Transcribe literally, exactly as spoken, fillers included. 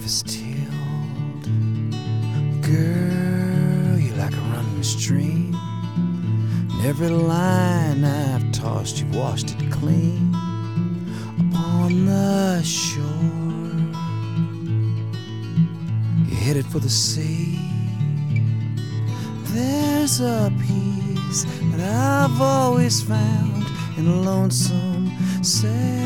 life is tilled. Girl, you're like a running stream. And every line I've tossed, you've washed it clean. Upon the shore, you're headed for the sea. There's a peace that I've always found in a lonesome, sad